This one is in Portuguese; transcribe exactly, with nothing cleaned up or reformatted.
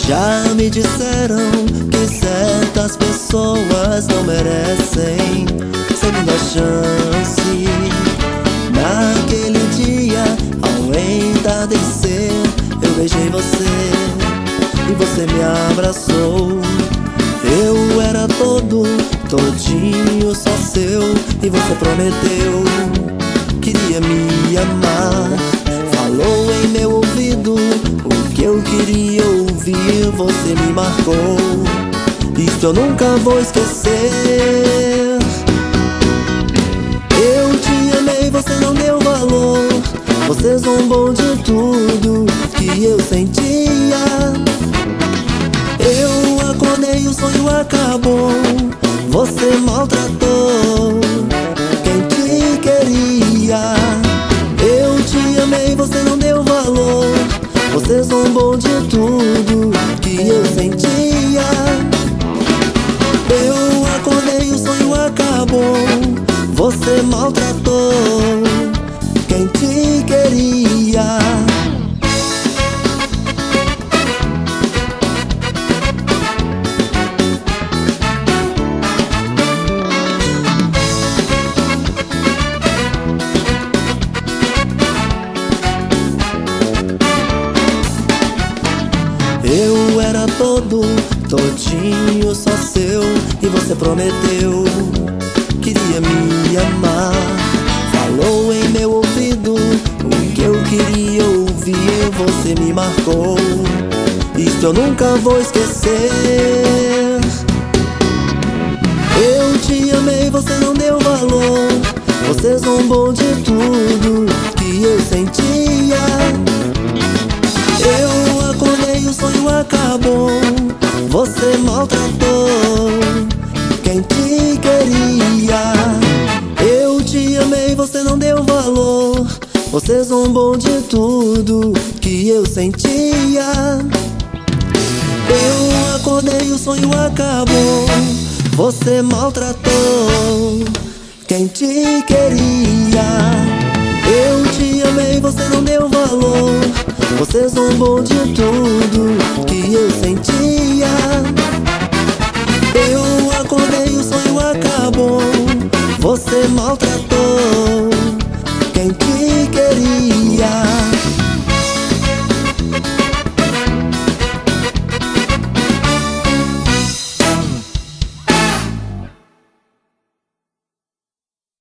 Já me disseram que certas pessoas não merecem segunda chance. Naquele dia, ao entardecer, eu beijei você e você me abraçou. Eu era todo, todinho só seu, e você prometeu, queria me amar. Falou em meu ouvido o que eu queria ouvir, você me marcou, isso eu nunca vou esquecer. Eu te amei, você não deu valor, você zombou de tudo que eu sentia. Eu acordei, o sonho acabou, você maltratou quem te queria. Eu te amei, você não deu valor, você zombou de tudo que eu sentia. Eu acordei, o sonho acabou, você maltratou quem te queria. Eu era todo, todinho só seu, e você prometeu, queria me amar. Falou em meu ouvido o que eu queria ouvir, você me marcou, isso eu nunca vou esquecer. Eu te amei, você não deu valor, você zombou de tudo que eu sentia. Eu acordei, o sonho acabou, você maltratou quem te queria. Eu te amei, você não deu valor, você zombou de tudo que eu sentia. Eu acordei, o sonho acabou, você maltratou quem te queria. Eu te amei, você não deu valor, você zombou de tudo que eu sentia. Eu acordei, o sonho acabou, você maltratou